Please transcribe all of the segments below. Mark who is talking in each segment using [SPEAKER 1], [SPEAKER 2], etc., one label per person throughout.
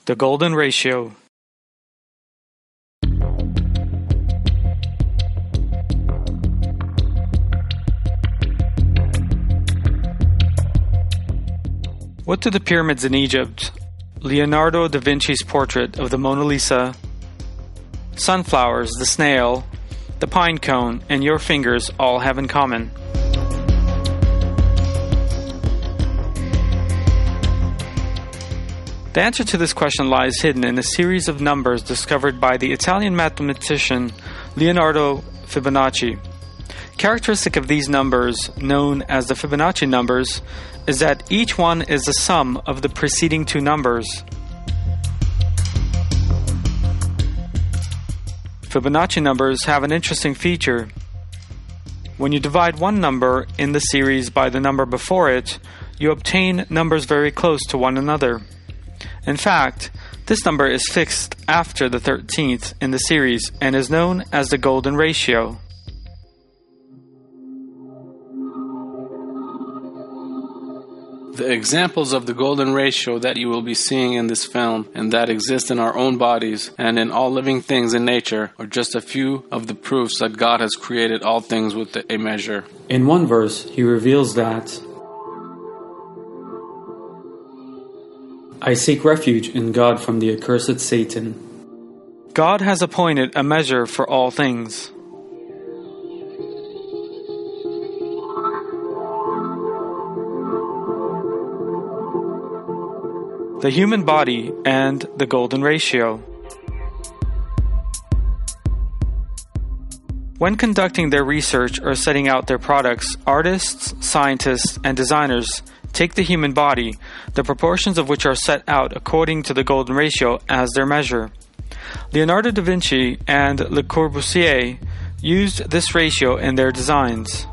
[SPEAKER 1] The Golden Ratio. What do the pyramids in Egypt, Leonardo da Vinci's portrait of the Mona Lisa, sunflowers, the snail, the pine cone, and your fingers all have in common? The answer to this question lies hidden in a series of numbers discovered by the Italian mathematician Leonardo Fibonacci. Characteristic of these numbers, known as the Fibonacci numbers, is that each one is the sum of the preceding two numbers. Fibonacci numbers have an interesting feature. When you divide one number in the series by the number before it, you obtain numbers very close to one another. In fact, this number is fixed after the 13th in the series and is known as the Golden Ratio.
[SPEAKER 2] The examples of the Golden Ratio that you will be seeing in this film and that exist in our own bodies and in all living things in nature are just a few of the proofs that God has created all things with a measure.
[SPEAKER 1] In one verse, he reveals that, I seek refuge in God from the accursed Satan. God has appointed a measure for all things. The human body and the Golden Ratio. When conducting their research or setting out their products, artists, scientists, and designers take the human body, the proportions of which are set out according to the Golden Ratio as their measure. Leonardo da Vinci and Le Corbusier used this ratio in their designs.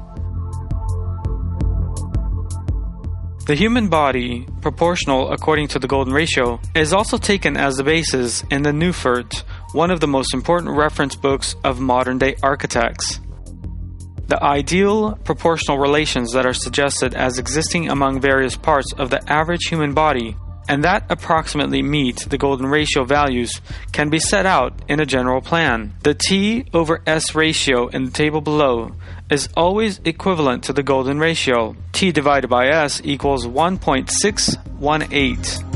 [SPEAKER 1] The human body, proportional according to the Golden Ratio, is also taken as the basis in the Neufert, one of the most important reference books of modern-day architects. The ideal proportional relations that are suggested as existing among various parts of the average human body and that approximately meet the Golden Ratio values can be set out in a general plan. The T/S ratio in the table below is always equivalent to the Golden Ratio. T divided by S equals 1.618.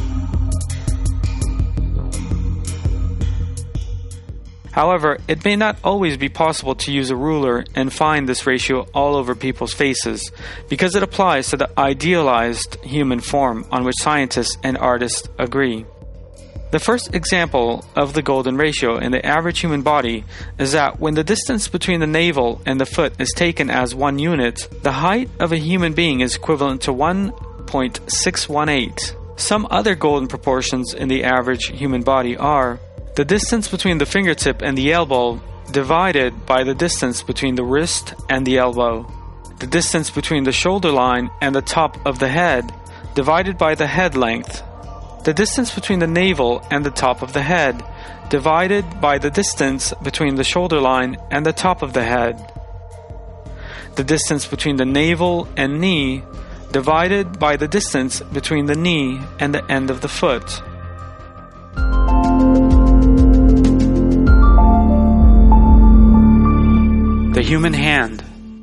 [SPEAKER 1] However, it may not always be possible to use a ruler and find this ratio all over people's faces, because it applies to the idealized human form on which scientists and artists agree. The first example of the Golden Ratio in the average human body is that when the distance between the navel and the foot is taken as one unit, the height of a human being is equivalent to 1.618. Some other golden proportions in the average human body are the distance between the fingertip and the elbow divided by the distance between the wrist and the elbow, the distance between the shoulder line and the top of the head divided by the head length, the distance between the navel and the top of the head divided by the distance between the shoulder line and the top of the head, the distance between the navel and knee divided by the distance between the knee and the end of the foot. The human hand.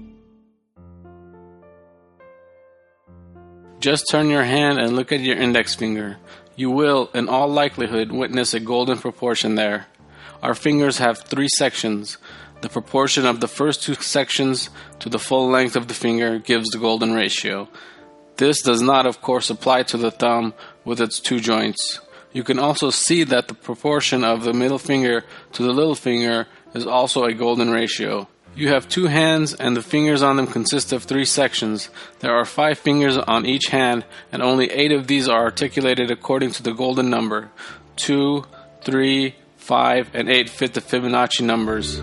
[SPEAKER 2] Just turn your hand and look at your index finger. You will, in all likelihood, witness a golden proportion there. Our fingers have 3 sections. The proportion of the first 2 sections to the full length of the finger gives the Golden Ratio. This does not, of course, apply to the thumb with its 2 joints. You can also see that the proportion of the middle finger to the little finger is also a Golden Ratio. You have 2 hands and the fingers on them consist of 3 sections. There are 5 fingers on each hand and only 8 of these are articulated according to the golden number. 2, 3, 5, and 8 fit the Fibonacci numbers.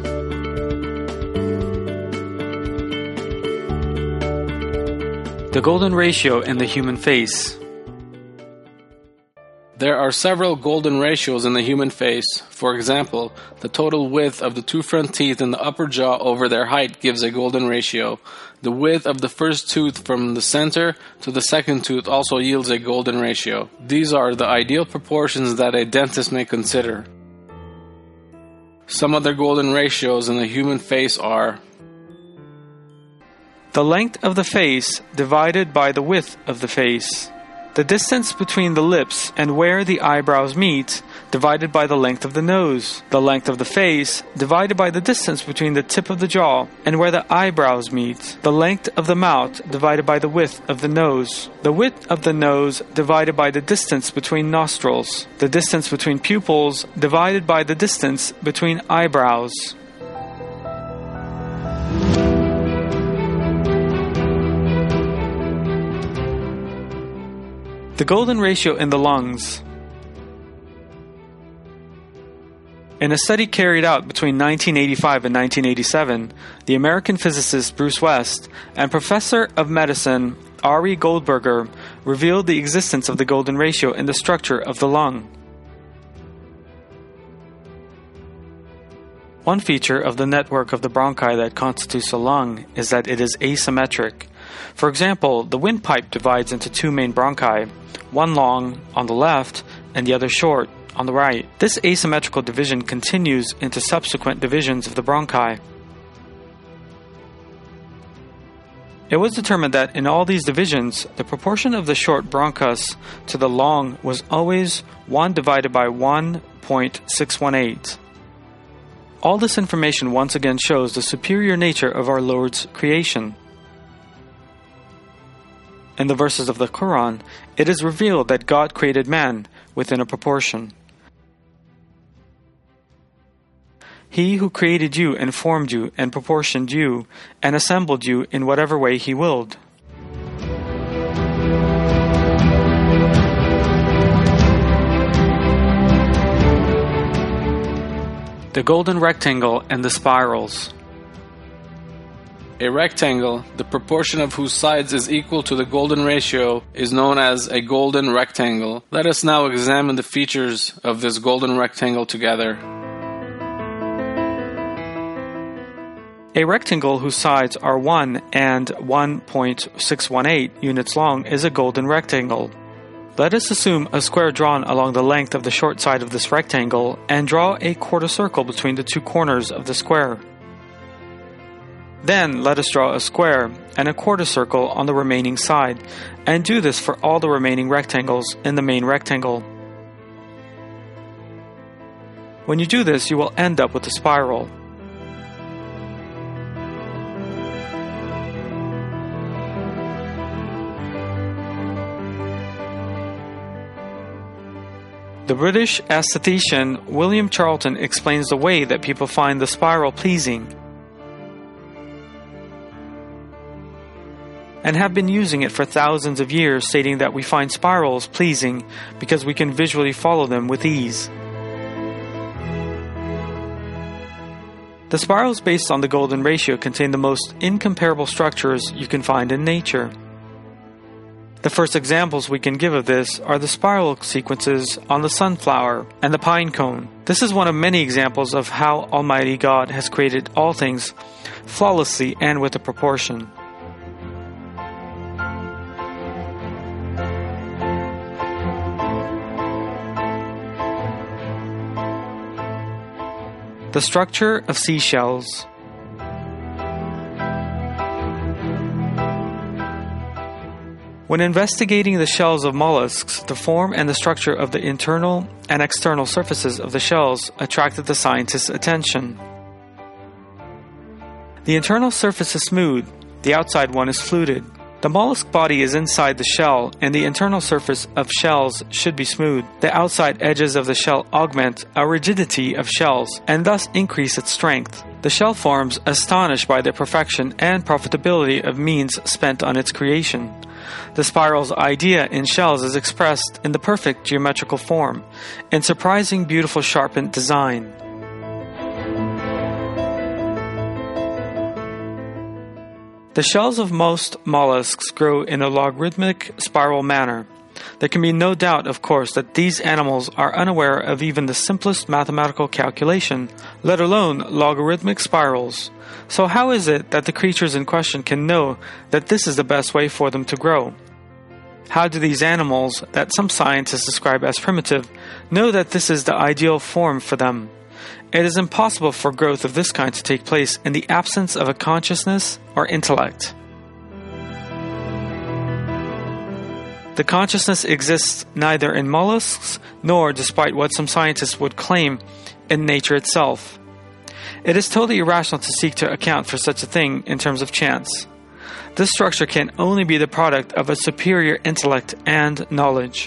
[SPEAKER 1] The Golden Ratio in the human face.
[SPEAKER 2] There are several golden ratios in the human face. For example, the total width of the two front teeth in the upper jaw over their height gives a golden ratio. The width of the first tooth from the center to the second tooth also yields a golden ratio. These are the ideal proportions that a dentist may consider. Some other golden ratios in the human face are
[SPEAKER 1] the length of the face divided by the width of the face, the distance between the lips and where the eyebrows meet divided by the length of the nose, the length of the face divided by the distance between the tip of the jaw and where the eyebrows meet, the length of the mouth divided by the width of the nose, the width of the nose divided by the distance between nostrils, the distance between pupils divided by the distance between eyebrows. The golden ratio in the lungs. In a study carried out between 1985 and 1987, the American physicist Bruce West and professor of medicine Ari Goldberger revealed the existence of the golden ratio in the structure of the lung. One feature of the network of the bronchi that constitutes a lung is that it is asymmetric. For example, the windpipe divides into two main bronchi, one long on the left and the other short on the right. This asymmetrical division continues into subsequent divisions of the bronchi. It was determined that in all these divisions, the proportion of the short bronchus to the long was always 1 divided by 1.618. All this information once again shows the superior nature of our Lord's creation. In the verses of the Quran, it is revealed that God created man within a proportion. He who created you and formed you and proportioned you and assembled you in whatever way He willed. The golden rectangle and the spirals.
[SPEAKER 2] A rectangle, the proportion of whose sides is equal to the golden ratio, is known as a golden rectangle. Let us now examine the features of this golden rectangle together.
[SPEAKER 1] A rectangle whose sides are 1 and 1.618 units long is a golden rectangle. Let us assume a square drawn along the length of the short side of this rectangle and draw a quarter circle between the two corners of the square. Then let us draw a square and a quarter circle on the remaining side, and do this for all the remaining rectangles in the main rectangle. When you do this, you will end up with a spiral. The British aesthetician William Charlton explains the way that people find the spiral pleasing, and have been using it for thousands of years, stating that we find spirals pleasing because we can visually follow them with ease. The spirals based on the golden ratio contain the most incomparable structures you can find in nature. The first examples we can give of this are the spiral sequences on the sunflower and the pine cone. This is one of many examples of how Almighty God has created all things flawlessly and with a proportion. The structure of seashells. When investigating the shells of mollusks, the form and the structure of the internal and external surfaces of the shells attracted the scientists' attention. The internal surface is smooth, the outside one is fluted. The mollusk body is inside the shell, and the internal surface of shells should be smooth. The outside edges of the shell augment a rigidity of shells, and thus increase its strength. The shell forms astonish by the perfection and profitability of means spent on its creation. The spiral's idea in shells is expressed in the perfect geometrical form, in surprising beautiful sharpened design. The shells of most mollusks grow in a logarithmic spiral manner. There can be no doubt, of course, that these animals are unaware of even the simplest mathematical calculation, let alone logarithmic spirals. So how is it that the creatures in question can know that this is the best way for them to grow? How do these animals, that some scientists describe as primitive, know that this is the ideal form for them? It is impossible for growth of this kind to take place in the absence of a consciousness or intellect. The consciousness exists neither in mollusks nor, despite what some scientists would claim, in nature itself. It is totally irrational to seek to account for such a thing in terms of chance. This structure can only be the product of a superior intellect and knowledge.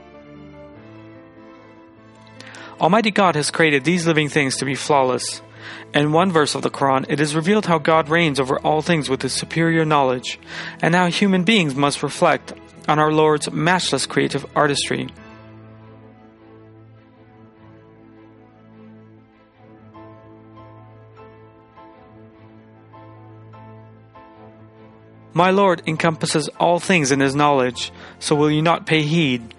[SPEAKER 1] Almighty God has created these living things to be flawless. In one verse of the Quran, it is revealed how God reigns over all things with his superior knowledge, and how human beings must reflect on our Lord's matchless creative artistry. My Lord encompasses all things in his knowledge, so will you not pay heed?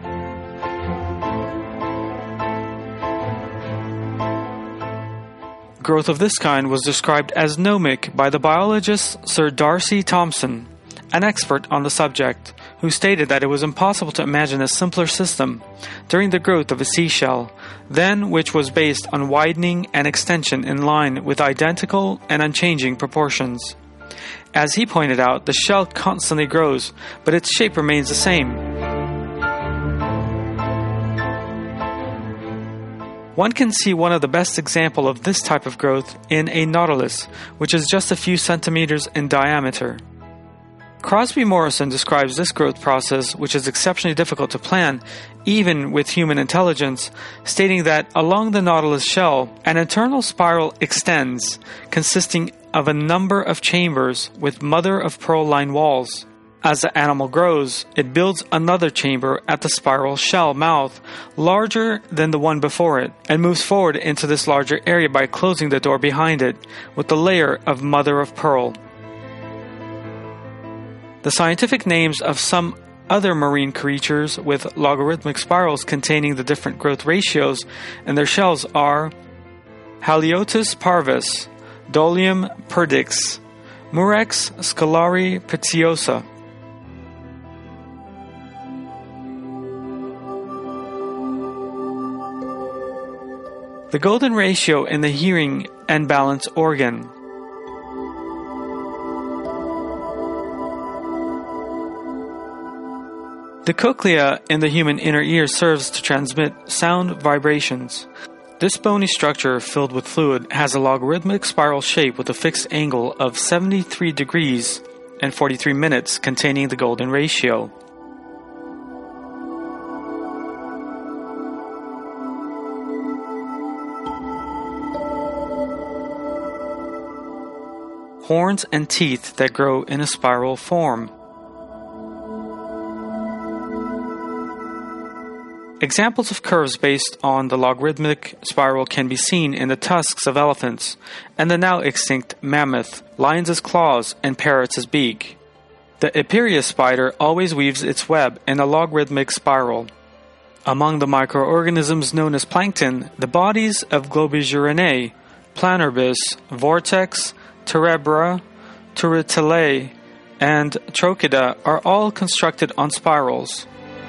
[SPEAKER 1] Growth of this kind was described as gnomic by the biologist Sir Darcy Thompson, an expert on the subject, who stated that it was impossible to imagine a simpler system during the growth of a seashell than which was based on widening and extension in line with identical and unchanging proportions. As he pointed out, the shell constantly grows, but its shape remains the same. One can see one of the best examples of this type of growth in a nautilus, which is just a few centimeters in diameter. Crosby Morrison describes this growth process, which is exceptionally difficult to plan, even with human intelligence, stating that along the nautilus shell, an internal spiral extends, consisting of a number of chambers with mother-of-pearl lined walls. As the animal grows, it builds another chamber at the spiral shell mouth, larger than the one before it, and moves forward into this larger area by closing the door behind it with a layer of mother-of-pearl. The scientific names of some other marine creatures with logarithmic spirals containing the different growth ratios in their shells are Haliotis parvus, Dolium perdix, Murex scalari preciosa. The golden ratio in the hearing and balance organ. The cochlea in the human inner ear serves to transmit sound vibrations. This bony structure filled with fluid has a logarithmic spiral shape with a fixed angle of 73 degrees and 43 minutes containing the golden ratio. Horns and teeth that grow in a spiral form. Examples of curves based on the logarithmic spiral can be seen in the tusks of elephants and the now extinct mammoth, lions' claws, and parrots' beak. The Epeira spider always weaves its web in a logarithmic spiral. Among the microorganisms known as plankton, the bodies of Globigerinae, Planorbis, Vortex, Terebra, Turritillae, and Trochida are all constructed on spirals.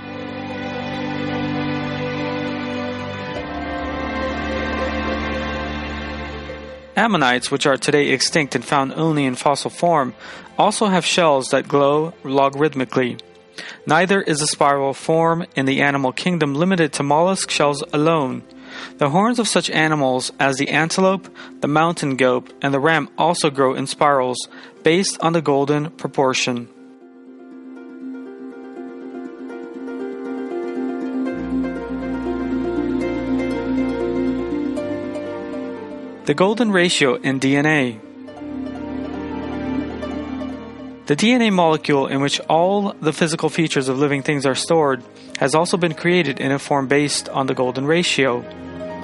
[SPEAKER 1] Ammonites, which are today extinct and found only in fossil form, also have shells that glow logarithmically. Neither is the spiral form in the animal kingdom limited to mollusk shells alone. The horns of such animals as the antelope, the mountain goat, and the ram also grow in spirals, based on the golden proportion. The golden ratio in DNA. The DNA molecule in which all the physical features of living things are stored has also been created in a form based on the golden ratio.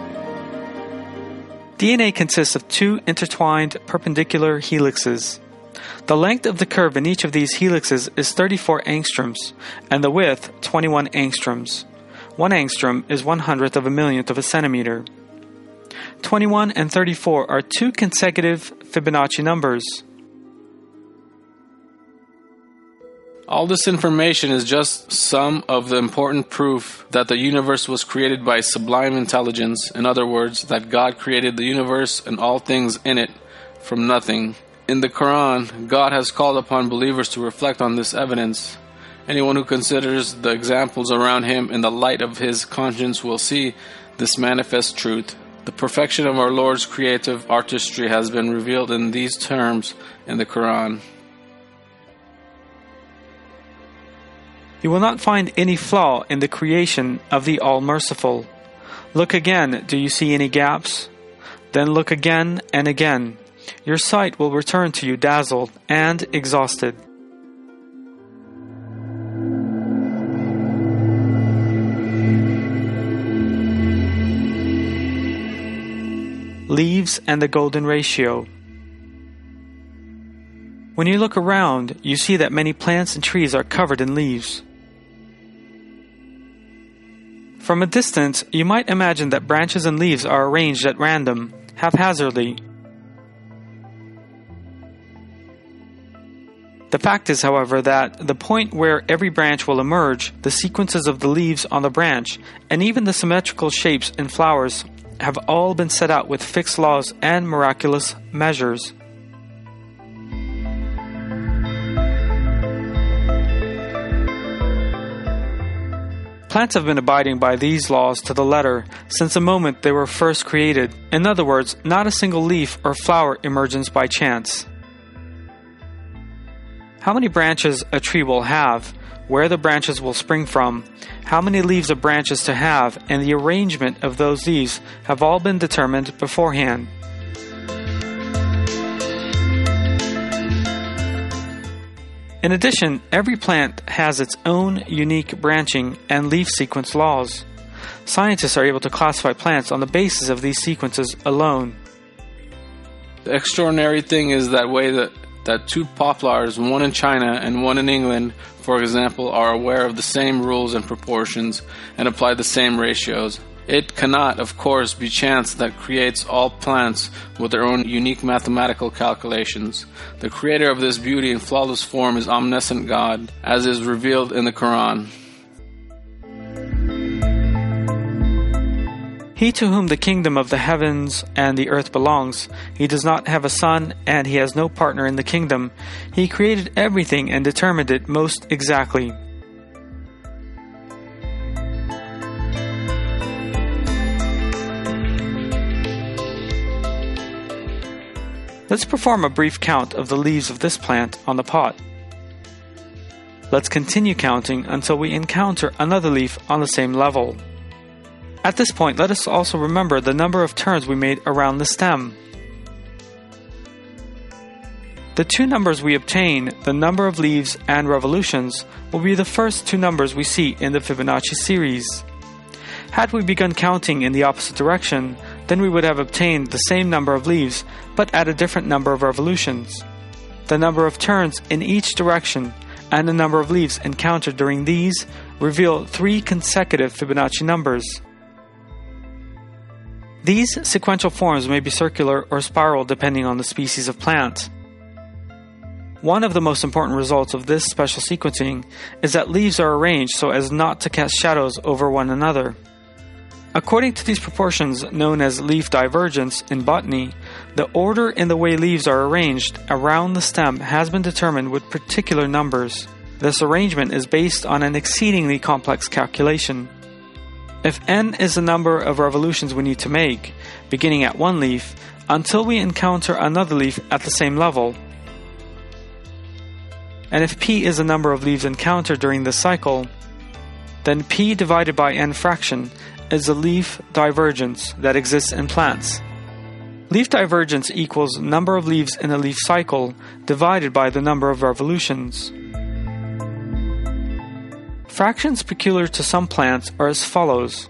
[SPEAKER 1] DNA consists of two intertwined perpendicular helixes. The length of the curve in each of these helixes is 34 angstroms, and the width 21 angstroms. 1 angstrom is 1/100th of a millionth of a centimeter. 21 and 34 are two consecutive Fibonacci numbers.
[SPEAKER 2] All this information is just some of the important proof that the universe was created by sublime intelligence. In other words, that God created the universe and all things in it from nothing. In the Quran, God has called upon believers to reflect on this evidence. Anyone who considers the examples around him in the light of his conscience will see this manifest truth. The perfection of our Lord's creative artistry has been revealed in these terms in the Quran.
[SPEAKER 1] You will not find any flaw in the creation of the All-Merciful. Look again, do you see any gaps? Then look again and again. Your sight will return to you dazzled and exhausted. Leaves and the golden ratio. When you look around, you see that many plants and trees are covered in leaves. From a distance, you might imagine that branches and leaves are arranged at random, haphazardly. The fact is, however, that the point where every branch will emerge, the sequences of the leaves on the branch, and even the symmetrical shapes in flowers have all been set out with fixed laws and miraculous measures. Plants have been abiding by these laws to the letter since the moment they were first created. In other words, not a single leaf or flower emerges by chance. How many branches a tree will have, where the branches will spring from, how many leaves of branches to have, and the arrangement of those leaves have all been determined beforehand. In addition, every plant has its own unique branching and leaf sequence laws. Scientists are able to classify plants on the basis of these sequences alone.
[SPEAKER 2] The extraordinary thing is that two poplars, one in China and one in England, for example, are aware of the same rules and proportions and apply the same ratios. It cannot, of course, be chance that creates all plants with their own unique mathematical calculations. The creator of this beauty and flawless form is omniscient God, as is revealed in the Quran.
[SPEAKER 1] He to whom the kingdom of the heavens and the earth belongs, he does not have a son, and he has no partner in the kingdom. He created everything and determined it most exactly. Let's perform a brief count of the leaves of this plant on the pot. Let's continue counting until we encounter another leaf on the same level. At this point, let us also remember the number of turns we made around the stem. The two numbers we obtain, the number of leaves and revolutions, will be the first two numbers we see in the Fibonacci series. Had we begun counting in the opposite direction, then we would have obtained the same number of leaves, but at a different number of revolutions. The number of turns in each direction and the number of leaves encountered during these reveal three consecutive Fibonacci numbers. These sequential forms may be circular or spiral depending on the species of plant. One of the most important results of this special sequencing is that leaves are arranged so as not to cast shadows over one another. According to these proportions known as leaf divergence in botany, the order in the way leaves are arranged around the stem has been determined with particular numbers. This arrangement is based on an exceedingly complex calculation. If n is the number of revolutions we need to make, beginning at one leaf, until we encounter another leaf at the same level, and if p is the number of leaves encountered during this cycle, then p divided by n fraction is the leaf divergence that exists in plants. Leaf divergence equals number of leaves in a leaf cycle divided by the number of revolutions. Fractions peculiar to some plants are as follows: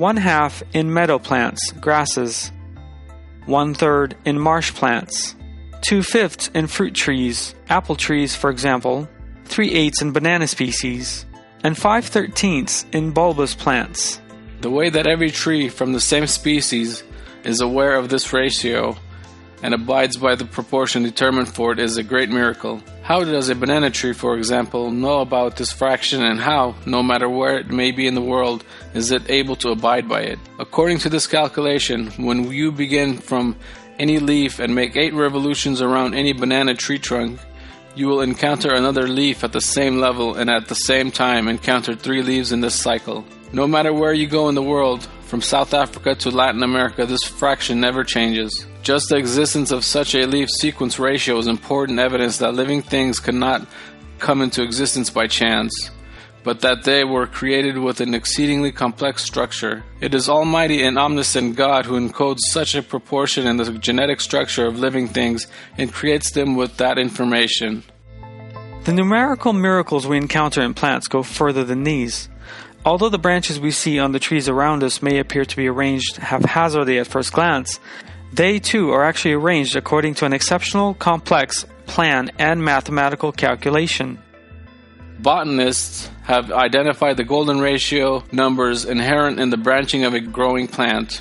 [SPEAKER 1] 1/2 in meadow plants, grasses, 1/3 in marsh plants, 2/5 in fruit trees, apple trees for example, 3/8 in banana species, and 5/13 in bulbous plants.
[SPEAKER 2] The way that every tree from the same species is aware of this ratio and abides by the proportion determined for it is a great miracle. How does a banana tree, for example, know about this fraction, and how, no matter where it may be in the world, is it able to abide by it? According to this calculation, when you begin from any leaf and make 8 revolutions around any banana tree trunk, you will encounter another leaf at the same level and at the same time encounter 3 leaves in this cycle. No matter where you go in the world, from South Africa to Latin America, this fraction never changes. Just the existence of such a leaf sequence ratio is important evidence that living things cannot come into existence by chance, but that they were created with an exceedingly complex structure. It is Almighty and omniscient God who encodes such a proportion in the genetic structure of living things and creates them with that information.
[SPEAKER 1] The numerical miracles we encounter in plants go further than these. Although the branches we see on the trees around us may appear to be arranged haphazardly at first glance, they too are actually arranged according to an exceptional, complex plan and mathematical calculation.
[SPEAKER 2] Botanists have identified the golden ratio numbers inherent in the branching of a growing plant.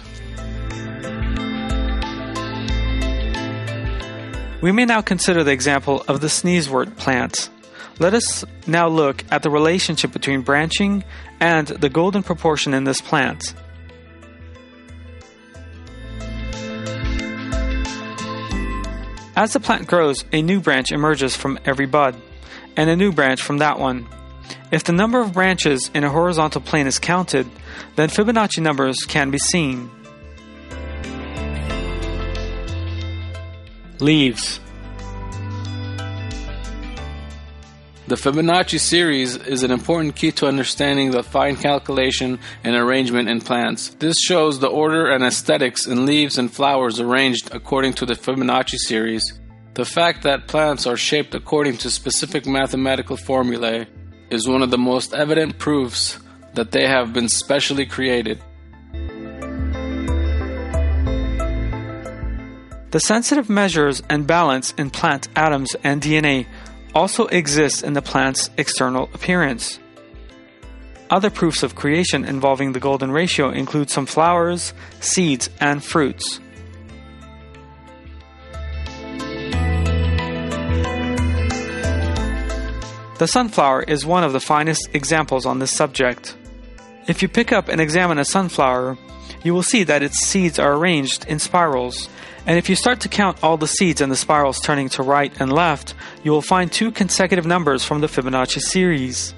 [SPEAKER 1] We may now consider the example of the sneezewort plant. Let us now look at the relationship between branching and the golden proportion in this plant. As the plant grows, a new branch emerges from every bud, and a new branch from that one. If the number of branches in a horizontal plane is counted, then Fibonacci numbers can be seen. Leaves.
[SPEAKER 2] The Fibonacci series is an important key to understanding the fine calculation and arrangement in plants. This shows the order and aesthetics in leaves and flowers arranged according to the Fibonacci series. The fact that plants are shaped according to specific mathematical formulae is one of the most evident proofs that they have been specially created.
[SPEAKER 1] The sensitive measures and balance in plant atoms and DNA also exists in the plant's external appearance. Other proofs of creation involving the golden ratio include some flowers, seeds, and fruits. The sunflower is one of the finest examples on this subject. If you pick up and examine a sunflower, you will see that its seeds are arranged in spirals. And if you start to count all the seeds and the spirals turning to right and left, you will find 2 consecutive numbers from the Fibonacci series.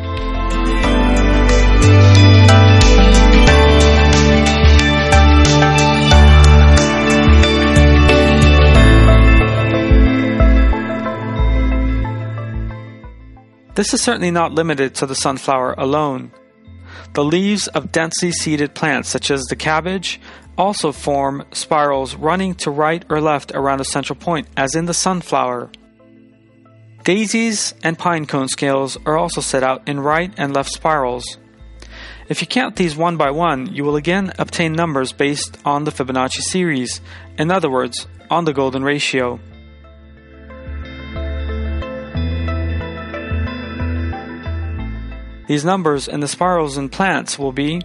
[SPEAKER 1] This is certainly not limited to the sunflower alone. The leaves of densely seeded plants such as the cabbage also form spirals running to right or left around a central point, as in the sunflower. Daisies and pine cone scales are also set out in right and left spirals. If you count these one by one, you will again obtain numbers based on the Fibonacci series, in other words, on the golden ratio. These numbers in the spirals in plants will be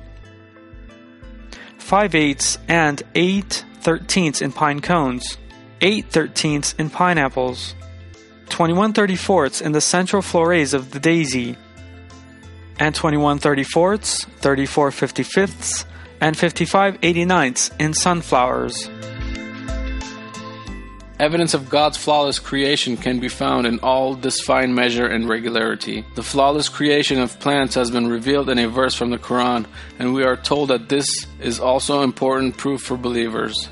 [SPEAKER 1] 5/8 and 8/13 in pine cones, 8/13 in pineapples, 21/34 in the central florets of the daisy, and 21/34, 34/55, and 55/89 in sunflowers.
[SPEAKER 2] Evidence of God's flawless creation can be found in all this fine measure and regularity. The flawless creation of plants has been revealed in a verse from the Quran, and we are told that this is also important proof for believers.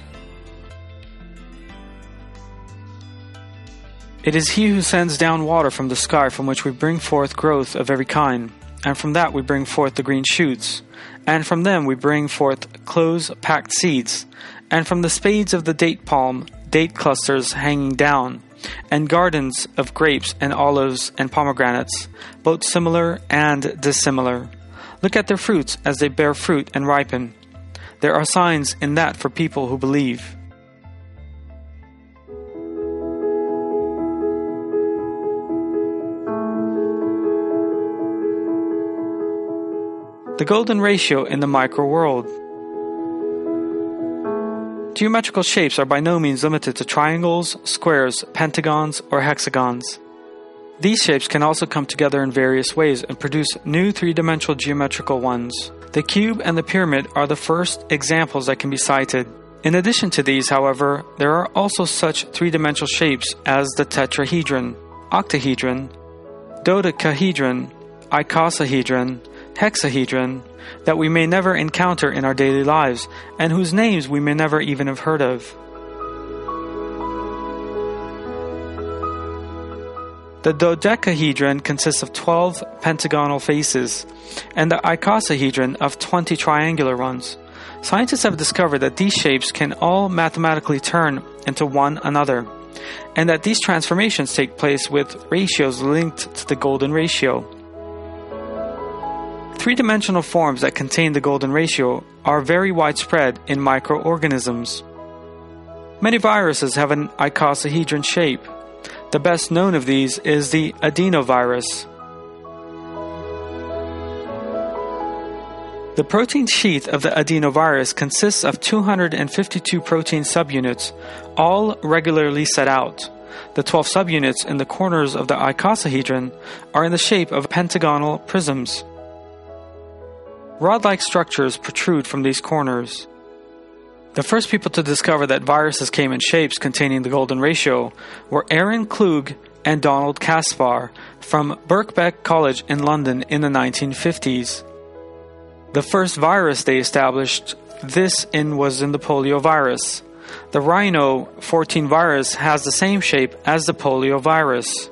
[SPEAKER 1] It is He who sends down water from the sky, from which we bring forth growth of every kind, and from that we bring forth the green shoots, and from them we bring forth close-packed seeds, and from the spades of the date palm, date clusters hanging down, and gardens of grapes and olives and pomegranates, both similar and dissimilar. Look at their fruits as they bear fruit and ripen. There are signs in that for people who believe. The golden ratio in the micro world. Geometrical shapes are by no means limited to triangles, squares, pentagons, or hexagons. These shapes can also come together in various ways and produce new three-dimensional geometrical ones. The cube and the pyramid are the first examples that can be cited. In addition to these, however, there are also such three-dimensional shapes as the tetrahedron, octahedron, dodecahedron, icosahedron, hexahedron, that we may never encounter in our daily lives, and whose names we may never even have heard of. The dodecahedron consists of 12 pentagonal faces, and the icosahedron of 20 triangular ones. Scientists have discovered that these shapes can all mathematically turn into one another, and that these transformations take place with ratios linked to the golden ratio. Three-dimensional forms that contain the golden ratio are very widespread in microorganisms. Many viruses have an icosahedron shape. The best known of these is the adenovirus. The protein sheath of the adenovirus consists of 252 protein subunits, all regularly set out. The 12 subunits in the corners of the icosahedron are in the shape of pentagonal prisms. Rod-like structures protrude from these corners. The first people to discover that viruses came in shapes containing the golden ratio were Aaron Klug and Donald Caspar from Birkbeck College in London in the 1950s. The first virus they established this in was in the poliovirus. The Rhino 14 virus has the same shape as the poliovirus.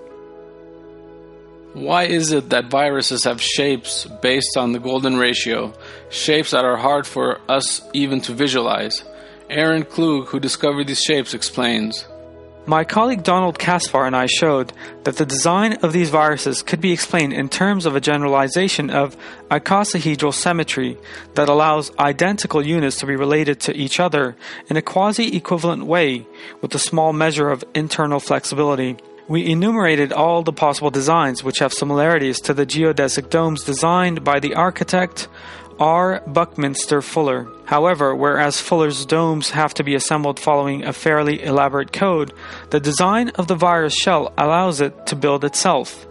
[SPEAKER 2] Why is it that viruses have shapes based on the golden ratio, shapes that are hard for us even to visualize? Aaron Klug, who discovered these shapes, explains.
[SPEAKER 1] My colleague Donald Caspar and I showed that the design of these viruses could be explained in terms of a generalization of icosahedral symmetry that allows identical units to be related to each other in a quasi-equivalent way with a small measure of internal flexibility. We enumerated all the possible designs which have similarities to the geodesic domes designed by the architect R. Buckminster Fuller. However, whereas Fuller's domes have to be assembled following a fairly elaborate code, the design of the virus shell allows it to build itself.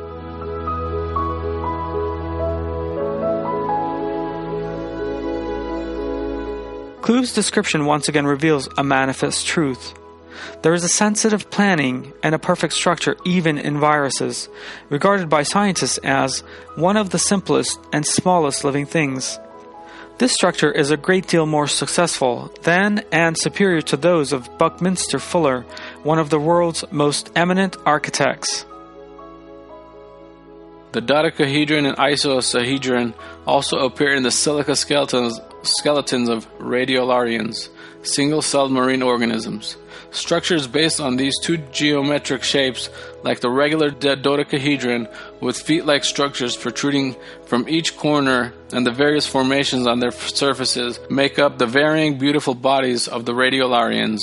[SPEAKER 1] Klug's description once again reveals a manifest truth. There is a sensitive planning and a perfect structure even in viruses, regarded by scientists as one of the simplest and smallest living things. This structure is a great deal more successful than and superior to those of Buckminster Fuller, one of the world's most eminent architects.
[SPEAKER 2] The dodecahedron and icosahedron also appear in the silica skeletons of radiolarians, single-celled marine organisms. Structures based on these two geometric shapes, like the regular dodecahedron, with feet-like structures protruding from each corner and the various formations on their surfaces, make up the varying beautiful bodies of the radiolarians.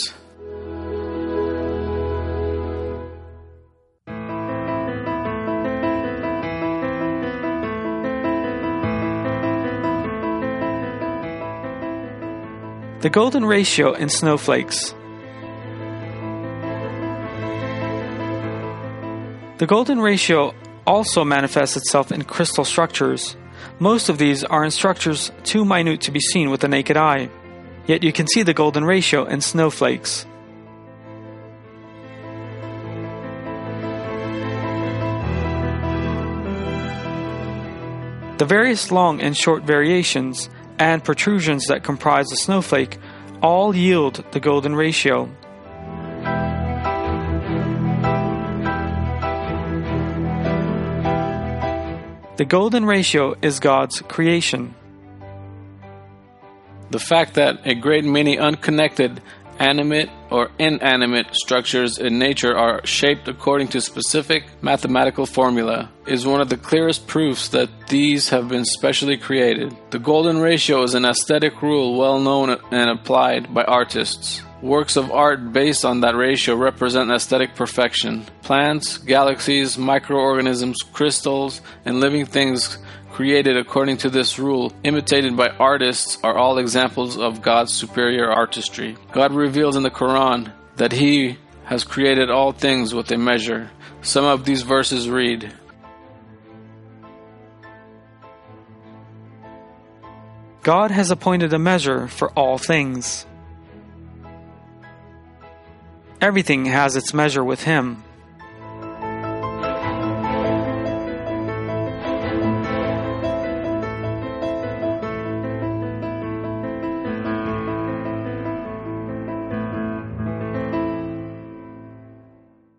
[SPEAKER 1] The golden ratio in snowflakes. The golden ratio also manifests itself in crystal structures. Most of these are in structures too minute to be seen with the naked eye. Yet you can see the golden ratio in snowflakes. The various long and short variations and protrusions that comprise the snowflake all yield the golden ratio. The golden ratio is God's creation.
[SPEAKER 2] The fact that a great many unconnected, animate or inanimate structures in nature are shaped according to specific mathematical formula is one of the clearest proofs that these have been specially created. The golden ratio is an aesthetic rule well known and applied by artists. Works of art based on that ratio represent aesthetic perfection. Plants, galaxies, microorganisms, crystals, and living things created according to this rule, imitated by artists, are all examples of God's superior artistry. God reveals in the Quran that He has created all things with a measure. Some of these verses read,
[SPEAKER 1] God has appointed a measure for all things. Everything has its measure with Him.